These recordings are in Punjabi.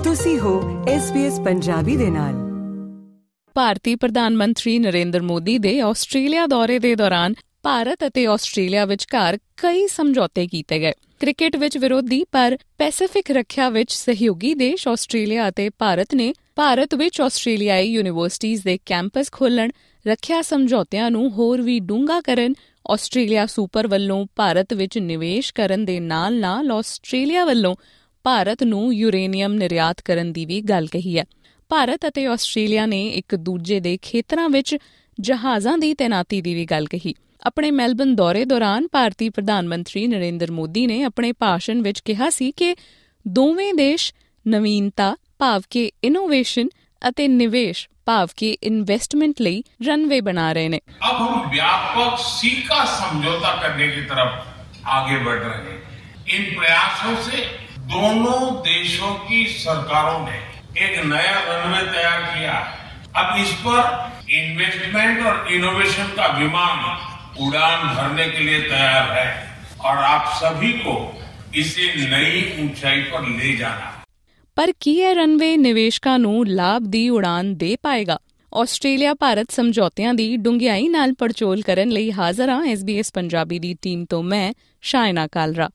ਤੁਸੀਂ ਹੋ SBS ਪੰਜਾਬੀ ਦੇ ਨਾਲ। ਭਾਰਤੀ ਪ੍ਰਧਾਨ ਮੰਤਰੀ ਨਰਿੰਦਰ ਮੋਦੀ ਦੇ ਆਸਟ੍ਰੇਲੀਆ ਦੌਰੇ ਦੇ ਦੌਰਾਨ ਭਾਰਤ ਅਤੇ ਆਸਟ੍ਰੇਲੀਆ ਵਿਚਕਾਰ ਕਈ ਸਮਝੌਤੇ ਕੀਤੇ ਗਏ। ਕ੍ਰਿਕਟ ਵਿੱਚ ਵਿਰੋਧੀ ਪਰ ਪੈਸੀਫਿਕ ਰੱਖਿਆ ਵਿੱਚ ਸਹਿਯੋਗੀ ਦੇਸ਼ ਆਸਟ੍ਰੇਲੀਆ ਅਤੇ ਭਾਰਤ ਨੇ ਭਾਰਤ ਵਿੱਚ ਆਸਟ੍ਰੇਲੀਆਈ ਯੂਨੀਵਰਸਿਟੀਜ਼ ਦੇ ਕੈਂਪਸ ਖੋਲ੍ਹਣ, ਰੱਖਿਆ ਸਮਝੌਤਿਆਂ ਨੂੰ ਹੋਰ ਵੀ ਡੂੰਘਾ ਕਰਨ, ਆਸਟ੍ਰੇਲੀਆ ਸੂਪਰ ਵੱਲੋਂ ਭਾਰਤ ਵਿੱਚ ਨਿਵੇਸ਼ ਕਰਨ ਦੇ ਨਾਲ-ਨਾਲ ਆਸਟ੍ਰੇਲੀਆ ਵੱਲੋਂ ਭਾਰਤ ਨੂੰ ਯੂਰੇਨੀਅਮ ਨਿਰਯਾਤ ਕਰਨ ਦੀ ਵੀ ਗੱਲ ਕਹੀ ਹੈ। ਭਾਰਤ ਅਤੇ ਆਸਟ੍ਰੇਲੀਆ ਨੇ ਇੱਕ ਦੂਜੇ ਦੇ ਖੇਤਰਾਂ ਵਿੱਚ ਜਹਾਜ਼ਾਂ ਦੀ ਤੈਨਾਤੀ ਦੀ ਵੀ ਗੱਲ ਕਹੀ। ਆਪਣੇ ਮੈਲਬਨ ਦੌਰੇ ਦੌਰਾਨ ਭਾਰਤੀ ਪ੍ਰਧਾਨ ਮੰਤਰੀ ਨਰਿੰਦਰ ਮੋਦੀ ਨੇ ਆਪਣੇ ਭਾਸ਼ਣ ਵਿੱਚ ਕਿਹਾ ਸੀ ਕਿ ਦੋਵੇਂ ਦੇਸ਼ ਨਵੀਨਤਾ ਭਾਵ ਕਿ ਇਨੋਵੇਸ਼ਨ ਅਤੇ ਨਿਵੇਸ਼ ਭਾਵ ਕਿ ਇਨਵੈਸਟਮੈਂਟ ਲਈ ਰਨਵੇ ਬਣਾ ਰਹੇ ਨੇ। अब हम व्यापक सीका समझौता करने की तरफ आगे बढ़ रहे हैं। इन प्रयासों से दोनों देशों की सरकारों ने एक नया रनवे तैयार किया। अब इस पर इन्वेस्टमेंट और इनोवेशन का विमान उड़ान भरने के लिए तैयार है और आप सभी को इसे नई ऊंचाई पर ले जाना। ਪਰ ਕੀ ਇਹ ਰਨਵੇ ਨਿਵੇਸ਼ਕਾਂ ਨੂੰ ਲਾਭ ਦੀ ਉਡਾਨ ਦੇ ਪਾਏਗਾ? ਆਸਟ੍ਰੇਲੀਆ ਭਾਰਤ ਸਮਝੌਤਿਆਂ ਦੀ ਡੂੰਘਾਈ ਨਾਲ ਪੜਚੋਲ ਕਰਨ ਲਈ ਹਾਜ਼ਰ ਹਾਂ SBS ਪੰਜਾਬੀ ਦੀ ਟੀਮ ਤੋਂ ਮੈਂ Shaina Kalra.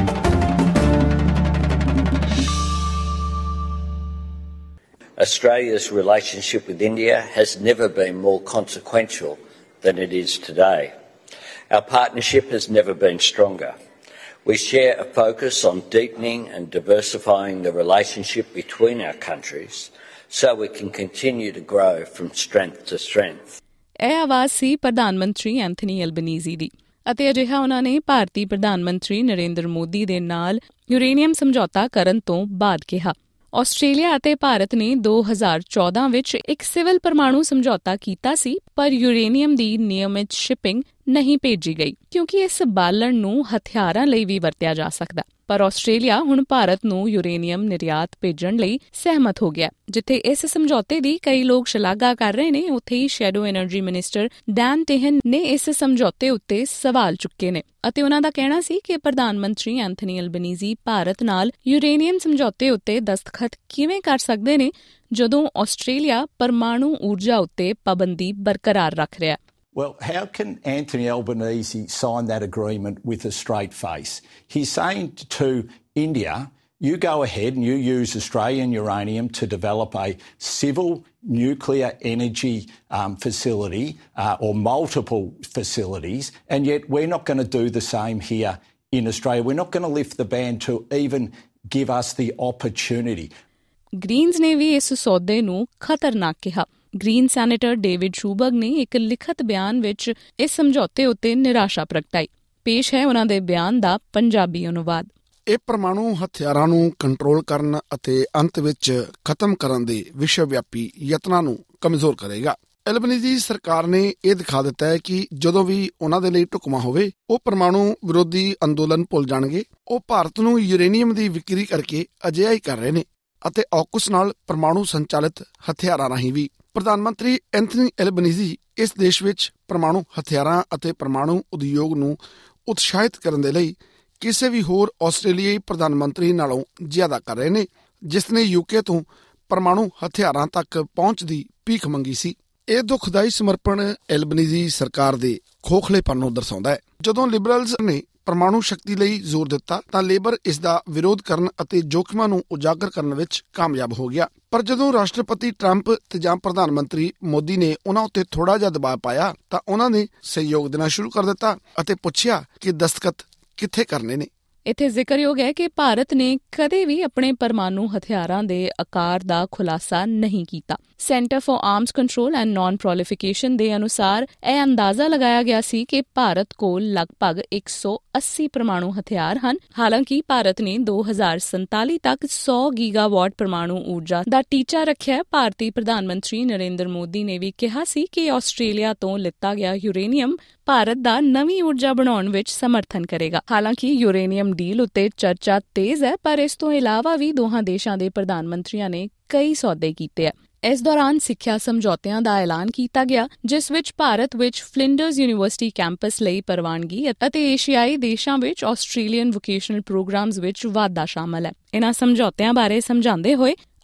Australia's relationship with India has never been more consequential than it is today. Our partnership has never been stronger. We share a focus on deepening and diversifying the relationship between our countries so we can continue to grow from strength to strength. ਇਹ ਆਵਾਜ਼ ਸੀ ਪ੍ਰਧਾਨ ਮੰਤਰੀ ਐਂਥਨੀ ਐਲਬਨੀਜ਼ੀ ਦੀ ਅਤੇ ਅਜਿਹਾ ਉਹਨਾਂ ਨੇ ਭਾਰਤੀ ਪ੍ਰਧਾਨ ਮੰਤਰੀ ਨਰਿੰਦਰ ਮੋਦੀ ਦੇ ਨਾਲ ਯੂਰੇਨੀਅਮ ਸਮਝੌਤਾ ਕਰਨ ਤੋਂ ਬਾਅਦ ਕਿਹਾ। ਆਸਟ੍ਰੇਲੀਆ ਅਤੇ ਭਾਰਤ ਨੇ 2014 ਵਿੱਚ ਇੱਕ ਸਿਵਲ ਪਰਮਾਣੂ ਸਮਝੌਤਾ ਕੀਤਾ ਸੀ, ਪਰ ਯੂਰੇਨੀਅਮ ਦੀ ਨਿਯਮਿਤ ਸ਼ਿਪਿੰਗ ਨਹੀਂ ਭੇਜੀ ਗਈ ਕਿਉਂਕਿ ਇਸ ਬਾਲਣ ਨੂੰ ਹਥਿਆਰਾਂ ਲਈ ਵੀ ਵਰਤਿਆ ਜਾ ਸਕਦਾ। ਪਰ ਆਸਟ੍ਰੇਲੀਆ ਹੁਣ ਭਾਰਤ ਨੂੰ ਯੂਰੇਨੀਅਮ ਨਿਰਯਾਤ ਭੇਜਣ ਲਈ ਸਹਿਮਤ ਹੋ ਗਿਆ। ਜਿੱਥੇ ਇਸ ਸਮਝੌਤੇ ਦੀ ਕਈ ਲੋਕ ਸ਼ਲਾਘਾ ਕਰ ਰਹੇ ਨੇ, ਉੱਥੇ ਹੀ shadow energy minister Dan Tehan ਨੇ ਇਸ ਸਮਝੌਤੇ ਉੱਤੇ ਸਵਾਲ ਚੁੱਕੇ ਨੇ ਅਤੇ ਉਹਨਾਂ ਦਾ ਕਹਿਣਾ ਸੀ ਕਿ ਪ੍ਰਧਾਨ ਮੰਤਰੀ ਐਂਥਨੀ ਐਲਬਨੀਜ਼ੀ ਭਾਰਤ ਨਾਲ ਯੂਰੇਨੀਅਮ ਸਮਝੌਤੇ ਉੱਤੇ ਦਸਤਖਤ ਕਿਵੇਂ ਕਰ ਸਕਦੇ ਨੇ ਜਦੋਂ ਆਸਟ੍ਰੇਲੀਆ ਪਰਮਾਣੂ ਊਰਜਾ ਉੱਤੇ ਪਾਬੰਦੀ ਬਰਕਰਾਰ ਰੱਖ ਰਿਹਾ। Well, how can Anthony Albanese sign that agreement with a straight face? He's saying to India, you go ahead and you use Australian uranium to develop a civil nuclear energy facility or multiple facilities, and yet we're not going to do the same here in Australia. We're not going to lift the ban to even give us the opportunity. Greens ਨੇ ਵੀ ਇਸ ਸੌਦੇ ਨੂੰ ਖਤਰਨਾਕ ਕਿਹਾ। ਗ੍ਰੀਨ ਸੈਨੇਟਰ ਡੇਵਿਡ ਸ਼ੂਬਰਗ ਨੇ ਇੱਕ ਲਿਖਤ ਬਿਆਨ ਵਿੱਚ ਇਸ ਸਮਝੌਤੇ ਉੱਤੇ ਨਿਰਾਸ਼ਾ ਪ੍ਰਗਟਾਈ। ਪੇਸ਼ ਹੈ ਉਹਨਾਂ ਦੇ ਬਿਆਨ ਦਾ ਪੰਜਾਬੀ ਅਨੁਵਾਦ। ਇਹ ਪਰਮਾਣੂ ਹਥਿਆਰਾਂ ਨੂੰ ਕੰਟਰੋਲ ਕਰਨ ਅਤੇ ਅੰਤ ਵਿੱਚ ਖਤਮ ਕਰਨ ਦੇ ਵਿਸ਼ਵ ਵਿਆਪੀ ਯਤਨਾਂ ਨੂੰ ਕਮਜ਼ੋਰ ਕਰੇਗਾ। ਐਲਬਨੀਜ਼ੀ ਸਰਕਾਰ ਨੇ ਇਹ ਦਿਖਾ ਦਿੱਤਾ ਹੈ ਕਿ ਜਦੋਂ ਵੀ ਉਹਨਾਂ ਦੇ ਲਈ ਢੁਕਵਾਂ ਹੋਵੇ, ਉਹ ਪਰਮਾਣੂ ਵਿਰੋਧੀ ਅੰਦੋਲਨ ਭੁੱਲ ਜਾਣਗੇ। ਉਹ ਭਾਰਤ ਨੂੰ ਯੂਰੇਨੀਅਮ ਦੀ ਵਿਕਰੀ ਕਰਕੇ ਅਜਿਹਾ ਹੀ ਕਰ ਰਹੇ ਨੇ ਅਤੇ ਔਕਸ ਨਾਲ ਪਰਮਾਣੂ ਸੰਚਾਲਿਤ ਹਥਿਆਰਾਂ ਰਾਹੀਂ ਵੀ। ਪ੍ਰਧਾਨ ਮੰਤਰੀ ਐਂਥਨੀ ਐਲਬਨੀਜ਼ੀ ਇਸ ਦੇਸ਼ ਵਿੱਚ ਪਰਮਾਣੂ ਹਥਿਆਰਾਂ ਅਤੇ ਪਰਮਾਣੂ ਉਦਯੋਗ ਨੂੰ ਉਤਸ਼ਾਹਿਤ ਕਰਨ ਦੇ ਲਈ ਕਿਸੇ ਵੀ ਹੋਰ ਆਸਟ੍ਰੇਲੀਆਈ ਪ੍ਰਧਾਨ ਮੰਤਰੀ ਨਾਲੋਂ ਜ਼ਿਆਦਾ ਕਰ ਰਹੇ ਨੇ, ਜਿਸ ਨੇ UK ਤੋਂ ਪਰਮਾਣੂ ਹਥਿਆਰਾਂ ਤੱਕ ਪਹੁੰਚ ਦੀ ਭੀਖ ਮੰਗੀ ਸੀ। ਇਹ ਦੁਖਦਾਈ ਸਮਰਪਣ ਐਲਬਨੀਜ਼ੀ ਸਰਕਾਰ ਦੇ ਖੋਖਲੇਪਨ ਨੂੰ ਦਰਸਾਉਂਦਾ ਹੈ। ਜਦੋਂ ਲਿਬਰਲਜ਼ ਨੇ ਪਰਮਾਣੂ ਸ਼ਕਤੀ ਲਈ ਜ਼ੋਰ ਦਿੱਤਾ ਤਾਂ ਲੇਬਰ ਇਸ ਦਾ ਵਿਰੋਧ ਕਰਨ ਅਤੇ ਜੋਖਮਾਂ ਨੂੰ ਉਜਾਗਰ ਕਰਨ ਵਿੱਚ ਕਾਮਯਾਬ ਹੋ ਗਿਆ। ਪਰ ਜਦੋਂ ਰਾਸ਼ਟਰਪਤੀ ਟਰੰਪ ਤੇ ਜਾਂ ਪ੍ਰਧਾਨ ਮੰਤਰੀ ਮੋਦੀ ਨੇ ਉਹਨਾਂ ਉੱਤੇ ਥੋੜਾ ਜਿਹਾ ਦਬਾਅ ਪਾਇਆ ਤਾਂ ਉਹਨਾਂ ਨੇ ਸਹਿਯੋਗ ਦੇਣਾ ਸ਼ੁਰੂ ਕਰ ਦਿੱਤਾ ਅਤੇ ਪੁੱਛਿਆ ਕਿ ਦਸਤਖਤ ਕਿੱਥੇ ਕਰਨੇ ਨੇ। ਇੱਥੇ ਜ਼ਿਕਰਯੋਗ ਹੈ ਕਿ ਭਾਰਤ ਨੇ ਕਦੇ ਵੀ ਆਪਣੇ ਪਰਮਾਣੂ ਹਥਿਆਰਾਂ ਦੇ ਆਕਾਰ ਦਾ ਖੁਲਾਸਾ ਨਹੀਂ ਕੀਤਾ। Centre for Arms Control and Non Proliferation ਦੇ ਅਨੁਸਾਰ ਇਹ ਅੰਦਾਜ਼ਾ ਲਗਾਇਆ ਗਿਆ ਸੀ ਕਿ ਭਾਰਤ ਕੋਲ ਲਗਭਗ 180 ਪਰਮਾਣੂ ਹਥਿਆਰ ਹਨ। ਹਾਲਾਂਕਿ ਭਾਰਤ ਨੇ 2047 ਤੱਕ 100 ਗੀਗਾਵਾਟ ਪਰਮਾਣੂ ਊਰਜਾ ਦਾ ਟੀਚਾ ਰੱਖਿਆ। ਭਾਰਤੀ ਪ੍ਰਧਾਨ ਮੰਤਰੀ ਨਰਿੰਦਰ ਮੋਦੀ ਨੇ ਵੀ ਕਿਹਾ ਸੀ ਕਿ ਆਸਟ੍ਰੇਲੀਆ ਤੋਂ ਲਿੱਤਾ ਗਿਆ ਯੂਰੇਨੀਅਮ ਭਾਰਤ ਦਾ ਨਵੀਂ ਊਰਜਾ ਬਣਾਉਣ ਵਿੱਚ ਸਮਰਥਨ ਕਰੇਗਾ। ਹਾਲਾਂਕਿ ਯੂਰੇਨੀਅਮ ਡੀਲ ਉੱਤੇ ਚਰਚਾ ਤੇਜ਼ ਹੈ, ਪਰ ਇਸ ਤੋਂ ਇਲਾਵਾ ਵੀ ਦੋਹਾਂ ਦੇਸ਼ਾਂ ਦੇ ਪ੍ਰਧਾਨ ਮੰਤਰੀਆਂ ਨੇ ਕਈ ਸੌਦੇ ਕੀਤੇ ਆ। ਇਸ ਦੌਰਾਨ ਸਿੱਖਿਆ ਸਮਝੌਤਿਆਂ ਦਾ ਐਲਾਨ ਕੀਤਾ ਗਿਆ, ਜਿਸ ਵਿੱਚ ਭਾਰਤ ਵਿੱਚ ਫਲਿੰਡਰਜ਼ ਯੂਨੀਵਰਸਿਟੀ ਕੈਂਪਸ ਲਈ ਪ੍ਰਵਾਨਗੀ ਅਤੇ ਏਸ਼ੀਆਈ ਦੇਸ਼ਾਂ ਵਿੱਚ ਆਸਟ੍ਰੇਲੀਅਨ ਵੋਕੇਸ਼ਨਲ ਪ੍ਰੋਗਰਾਮਸ ਵਿੱਚ ਵਾਧਾ ਸ਼ਾਮਲ ਹੈ। ਇਨ੍ਹਾਂ ਸਮਝੌਤਿਆਂ ਬਾਰੇ ਸਮਝਾਉਂਦੇ ਹੋਏ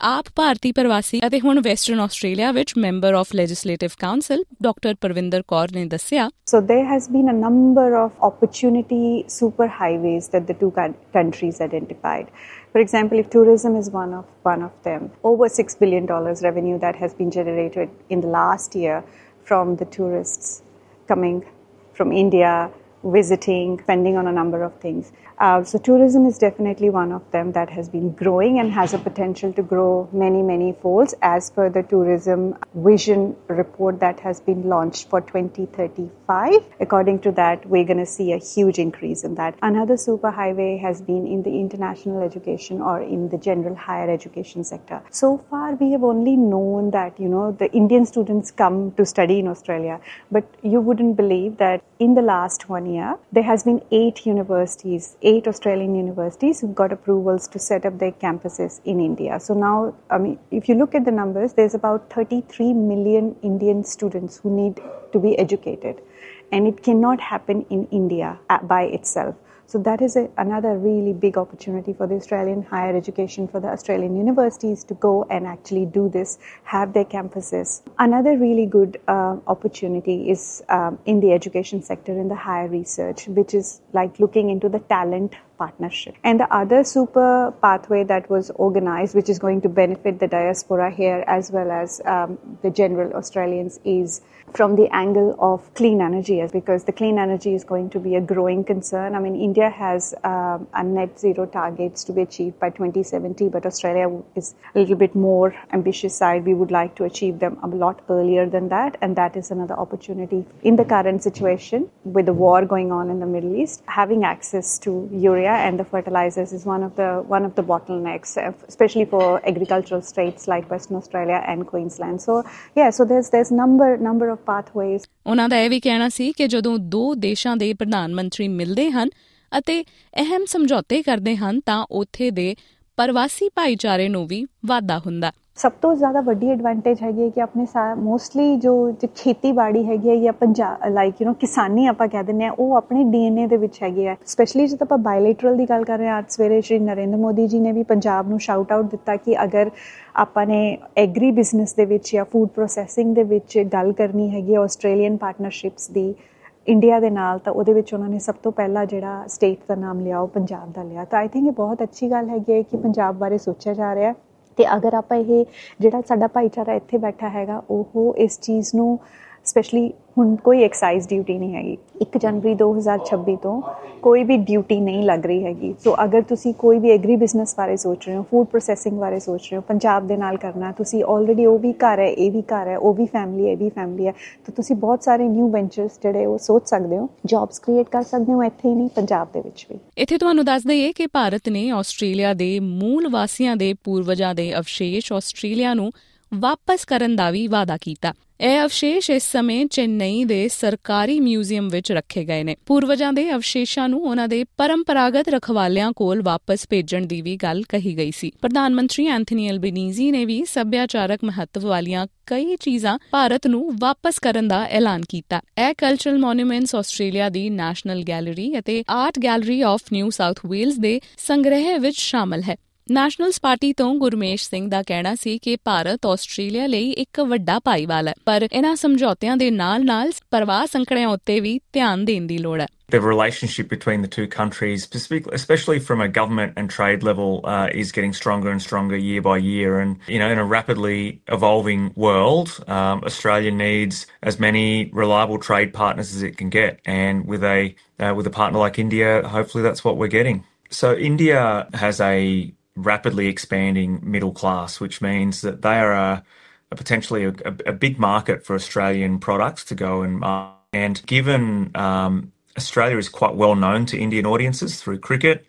ਆਪ ਭਾਰਤੀ ਪ੍ਰਵਾਸੀ ਅਤੇ ਹੁਣ ਵੈਸਟਰਨ ਆਸਟ੍ਰੇਲੀਆ ਵਿੱਚ Member of Legislative Council doctor Parvinder Kaur ਨੇ ਦੱਸਿਆ, So there has been a number of opportunity superhighways that the two countries identified. For example, if tourism is one of them, over $6 billion revenue that has been generated in the last year from the tourists coming from India, visiting, spending on a number of things. So tourism is definitely one of them that has been growing and has a potential to grow many folds as per the tourism vision report that has been launched for 2035. According to that, we're going to see a huge increase in that. Another superhighway has been in the international education or in the general higher education sector. So far, we have only known that, the Indian students come to study in Australia, but you wouldn't believe that in the last 1 year, there has been 8 Australian universities who've got approvals to set up their campuses in India. So now, if you look at the numbers, there's about 33 million Indian students who need to be educated. And it cannot happen in India by itself. So that is another really big opportunity for the Australian higher education, for the Australian universities to go and actually do this, have their campuses. Another really good opportunity is in the education sector, in the higher research, which is like looking into the talent partnership. And the other super pathway that was organized, which is going to benefit the diaspora here as well as the general Australians, is from the angle of clean energy, because the clean energy is going to be a growing concern. India has a net zero targets to be achieved by 2070, but Australia is a little bit more ambitious side. We would like to achieve them a lot earlier than that, and that is another opportunity. In the current situation, with the war going on in the Middle East, having access to urea and the fertilizers is one of the bottlenecks, especially for agricultural states like Western Australia and Queensland. So there's number of pathways. ਉਹਨਾਂ ਦਾ ਇਹ ਵੀ ਕਹਿਣਾ ਸੀ ਕਿ ਜਦੋਂ ਦੋ ਦੇਸ਼ਾਂ ਦੇ ਪ੍ਰਧਾਨ ਮੰਤਰੀ ਮਿਲਦੇ ਹਨ ਅਤੇ ਅਹਿਮ ਸਮਝੌਤੇ ਕਰਦੇ ਹਨ ਤਾਂ ਉੱਥੇ ਦੇ ਪ੍ਰਵਾਸੀ ਭਾਈਚਾਰੇ ਨੂੰ ਵੀ ਵਾਧਾ ਹੁੰਦਾ। ਸਭ ਤੋਂ ਜ਼ਿਆਦਾ ਵੱਡੀ ਐਡਵਾਂਟੇਜ ਹੈਗੀ ਹੈ ਕਿ ਆਪਣੇ ਮੋਸਟਲੀ ਜੋ ਖੇਤੀਬਾੜੀ ਹੈਗੀ ਹੈ ਜਾਂ ਕਿਸਾਨੀ ਆਪਾਂ ਕਹਿ ਦਿੰਦੇ ਹਾਂ, ਉਹ ਆਪਣੇ DNA ਦੇ ਵਿੱਚ ਹੈਗੀ ਹੈ। ਸਪੈਸ਼ਲੀ ਜਦੋਂ ਆਪਾਂ ਬਾਇਲੇਟਰਲ ਦੀ ਗੱਲ ਕਰ ਰਹੇ ਹਾਂ, ਅੱਜ ਸਵੇਰੇ ਸ਼੍ਰੀ ਨਰਿੰਦਰ ਮੋਦੀ ਜੀ ਨੇ ਵੀ ਪੰਜਾਬ ਨੂੰ ਸ਼ਾਊਟ ਆਊਟ ਦਿੱਤਾ ਕਿ ਅਗਰ ਆਪਾਂ ਨੇ ਐਗਰੀ ਬਿਜ਼ਨਸ ਦੇ ਵਿੱਚ ਜਾਂ ਫੂਡ ਪ੍ਰੋਸੈਸਿੰਗ ਦੇ ਵਿੱਚ ਗੱਲ ਕਰਨੀ ਹੈਗੀ ਆਸਟ੍ਰੇਲੀਅਨ ਪਾਰਟਨਰਸ਼ਿਪਸ ਦੀ ਇੰਡੀਆ ਦੇ ਨਾਲ, ਤਾਂ ਉਹਦੇ ਵਿੱਚ ਉਹਨਾਂ ਨੇ ਸਭ ਤੋਂ ਪਹਿਲਾਂ ਜਿਹੜਾ ਸਟੇਟ ਦਾ ਨਾਮ ਲਿਆ ਉਹ ਪੰਜਾਬ ਦਾ ਲਿਆ। ਤਾਂ ਆਈ ਥਿੰਕ ਇਹ ਬਹੁਤ ਅੱਛੀ ਗੱਲ ਹੈਗੀ ਹੈ ਕਿ ਪੰਜਾਬ ਬਾਰੇ ਸੋਚਿਆ ਜਾ ਰਿਹਾ। ਤੇ ਅਗਰ ਆਪਾਂ ਇਹ ਜਿਹੜਾ ਸਾਡਾ ਭਾਈਚਾਰਾ ਇੱਥੇ ਬੈਠਾ ਹੈਗਾ, ਉਹ ਇਸ ਚੀਜ਼ ਨੂੰ ਸਪੈਸ਼ਲੀ ਹੁਣ ਕੋਈ ਐਕਸਾਈਜ਼ ਡਿਊਟੀ ਨਹੀਂ ਹੈਗੀ। 1 ਜਨਵਰੀ 2026 ਤੋਂ ਕੋਈ ਵੀ ਡਿਊਟੀ ਨਹੀਂ ਲੱਗ ਰਹੀ ਹੈਗੀ। ਸੋ ਅਗਰ ਤੁਸੀਂ ਕੋਈ ਵੀ ਐਗਰੀ ਬਿਜ਼ਨਸ ਬਾਰੇ ਸੋਚ ਰਹੇ ਹੋ, ਫੂਡ ਪ੍ਰੋਸੈਸਿੰਗ ਬਾਰੇ ਸੋਚ ਰਹੇ ਹੋ, ਪੰਜਾਬ ਦੇ ਨਾਲ ਕਰਨਾ, ਤੁਸੀਂ ਆਲਰੇਡੀ ਉਹ ਵੀ ਘਰ ਹੈ, ਇਹ ਵੀ ਘਰ ਹੈ, ਉਹ ਵੀ ਫੈਮਿਲੀ ਹੈ, ਇਹ ਵੀ ਫੈਮਿਲੀ ਹੈ, ਤਾਂ ਤੁਸੀਂ ਬਹੁਤ ਸਾਰੇ ਨਿਊ ਵੈਂਚਰਸ ਜਿਹੜੇ ਉਹ ਸੋਚ ਸਕਦੇ ਹੋ, ਜੌਬਸ ਕ੍ਰੀਏਟ ਕਰ ਸਕਦੇ ਹੋ ਇੱਥੇ ਹੀ ਨਹੀਂ, ਪੰਜਾਬ ਦੇ ਵਿੱਚ ਵੀ। ਇੱਥੇ ਤੁਹਾਨੂੰ ਦੱਸ ਦਈਏ ਕਿ ਭਾਰਤ ਨੇ ਆਸਟ੍ਰੇਲੀਆ ਦੇ ਮੂਲ ਵਾਸੀਆਂ ਦੇ ਪੂਰਵਜਾਂ ਦੇ ਅਵਸ਼ੇਸ਼ ਆਸਟ੍ਰੇਲੀਆ ਨੂੰ ਵਾਪਸ ਕਰਨ ਦਾ ਵੀ ਵਾਅਦਾ ਕੀਤਾ। ਇਹ ਅਵਸ਼ੇਸ਼ ਇਸ ਸਮੇਂ ਚੇਨਈ ਦੇ ਸਰਕਾਰੀ ਮਿਊਜ਼ੀਅਮ ਵਿੱਚ ਰੱਖੇ ਗਏ ਨੇ। ਪੂਰਵਜਾਂ ਦੇ ਅਵਸ਼ੇਸ਼ਾਂ ਨੂੰ ਉਹਨਾਂ ਦੇ ਪਰੰਪਰਾਗਤ ਰਖਵਾਲਿਆਂ ਕੋਲ ਵਾਪਸ ਭੇਜਣ ਦੀ ਵੀ ਗੱਲ ਕਹੀ ਗਈ ਸੀ। ਪ੍ਰਧਾਨ ਮੰਤਰੀ ਐਂਥਨੀ ਐਲਬਨੀਜ਼ੀ ਨੇ ਵੀ ਸੱਭਿਆਚਾਰਕ ਮਹੱਤਵ ਵਾਲੀਆਂ ਕਈ ਚੀਜ਼ਾਂ ਭਾਰਤ ਨੂੰ ਵਾਪਸ ਕਰਨ ਦਾ ਐਲਾਨ ਕੀਤਾ। ਇਹ ਕਲਚਰਲ ਮੋਨੂਮੈਂਟਸ ਆਸਟ੍ਰੇਲੀਆ ਦੀ ਨੈਸ਼ਨਲ ਗੈਲਰੀ ਅਤੇ Art Gallery of New South Wales ਦੇ ਸੰਗ੍ਰਹਿ ਵਿੱਚ ਸ਼ਾਮਲ ਹੈ। ਨੈਸ਼ਨਲਜ਼ ਪਾਰਟੀ ਤੋਂ ਗੁਰਮੇਸ਼ ਸਿੰਘ ਦਾ ਕਹਿਣਾ ਸੀ ਕਿ ਭਾਰਤ ਆਸਟ੍ਰੇਲੀਆ ਲਈ ਇੱਕ ਵੱਡਾ ਭਾਈਵਾਲ ਹੈ, ਪਰ ਇਹਨਾਂ ਸਮਝੌਤਿਆਂ ਦੇ ਨਾਲ-ਨਾਲ ਪ੍ਰਵਾਹ ਸੰਕੜਿਆਂ ਉੱਤੇ ਵੀ ਧਿਆਨ ਦੇਣ ਦੀ ਲੋੜ ਹੈ। The relationship between the two countries, especially from a government and trade level, is getting stronger and stronger year by year. And, in a rapidly evolving world, Australia needs as many reliable trade partners as it can get. And with a partner like India, hopefully that's what we're getting. So India has a rapidly expanding middle class, which means that they are potentially a big market for Australian products to go and given Australia is quite well known to Indian audiences through cricket,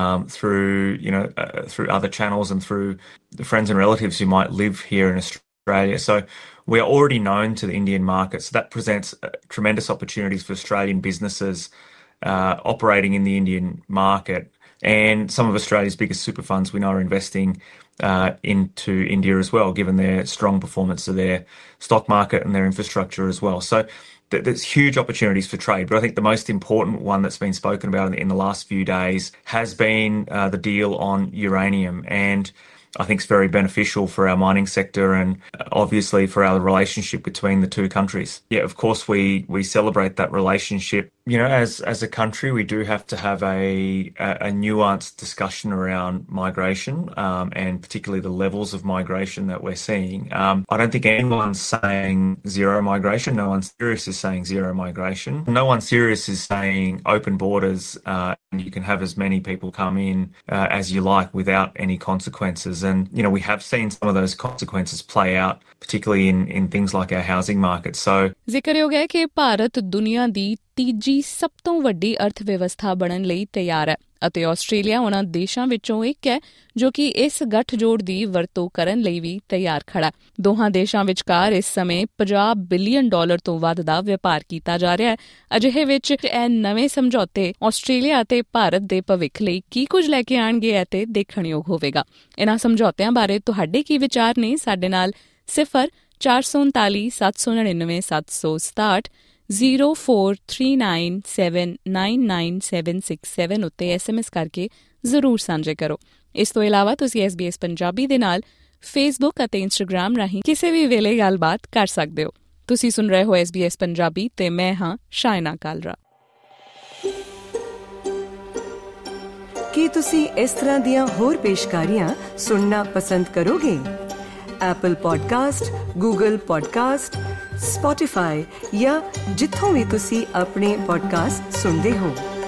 through other channels and through the friends and relatives who might live here in Australia. So we are already known to the Indian market. So that presents tremendous opportunities for Australian businesses operating in the Indian market. And some of Australia's biggest super funds we know are investing into India as well, given their strong performance of their stock market and their infrastructure as well. So there's huge opportunities for trade. But I think the most important one that's been spoken about in the last few days has been the deal on uranium. And I think is very beneficial for our mining sector and obviously for our relationship between the two countries. Yeah, of course we celebrate that relationship. You know, as a country, we do have to have a nuanced discussion around migration and particularly the levels of migration that we're seeing. I don't think anyone's saying zero migration. No one serious is saying zero migration. No one serious is saying open borders and you can have as many people come in as you like without any consequences. And, you know, we have seen some of those consequences play out, particularly in things like our housing market. So ਜ਼ਿਕਰਯੋਗ ਹੈ ਕਿ ਭਾਰਤ ਦੁਨੀਆ ਦੀ ਤੀਜੀ ਸਭ ਤੋਂ ਵੱਡੀ ਅਰਥ ਵਿਵਸਥਾ ਬਣਨ ਲਈ ਤਿਆਰ ਹੈ ਅਤੇ ਆਸਟ੍ਰੇਲੀਆ ਉਹਨਾਂ ਦੇਸ਼ਾਂ ਵਿੱਚੋਂ ਇੱਕ ਹੈ ਜੋ ਕਿ ਇਸ ਗੱਠਜੋੜ ਦੀ ਵਰਤੋਂ ਕਰਨ ਲਈ ਵੀ ਤਿਆਰ ਖੜਾ। ਦੋਹਾਂ ਦੇਸ਼ਾਂ ਵਿਚਕਾਰ ਇਸ ਸਮੇਂ $50 ਬਿਲੀਅਨ ਤੋਂ ਵੱਧ ਦਾ ਵਪਾਰ ਕੀਤਾ ਜਾ ਰਿਹਾ ਹੈ। ਅਜਿਹੇ ਵਿੱਚ ਇਹ ਨਵੇਂ ਸਮਝੌਤੇ ਆਸਟ੍ਰੇਲੀਆ ਅਤੇ ਭਾਰਤ ਦੇ ਭਵਿੱਖ ਲਈ ਕੀ ਕੁਝ ਲੈ ਕੇ ਆਉਣਗੇ ਅਤੇ ਦੇਖਣਯੋਗ ਹੋਵੇਗਾ। ਇਹਨਾਂ ਸਮਝੌਤਿਆਂ ਬਾਰੇ ਤੁਹਾਡੇ ਕੀ ਵਿਚਾਰ ਨੇ? ਸਾਡੇ ਨਾਲ 0439 799 767 0439799767 ਉੱਤੇ SMS ਕਰਕੇ ਜ਼ਰੂਰ ਸਾਂਝੇ ਕਰੋ। ਇਸ ਤੋਂ ਇਲਾਵਾ ਤੁਸੀਂ SBS ਪੰਜਾਬੀ ਦੇ ਨਾਲ ਫੇਸਬੁੱਕ ਅਤੇ ਇੰਸਟਾਗ੍ਰਾਮ ਰਾਹੀਂ ਕਿਸੇ ਵੀ ਵੇਲੇ ਗੱਲਬਾਤ ਕਰ ਸਕਦੇ ਹੋ। ਤੁਸੀਂ ਸੁਣ ਰਹੇ ਹੋ SBS ਪੰਜਾਬੀ ਤੇ ਮੈਂ ਹਾਂ ਸ਼ਾਇਨਾ ਕਾਲਰਾ। ਕੀ ਤੁਸੀਂ ਇਸ ਤਰ੍ਹਾਂ ਦੀਆਂ ਹੋਰ ਪੇਸ਼ਕਾਰੀਆਂ ਸੁਣਨਾ ਪਸੰਦ ਕਰੋਗੇ? Apple Podcast, Google Podcast, Spotify ਜਾਂ ਜਿੱਥੋਂ ਵੀ ਤੁਸੀਂ ਆਪਣੇ ਪੋਡਕਾਸਟ ਸੁਣਦੇ ਹੋ।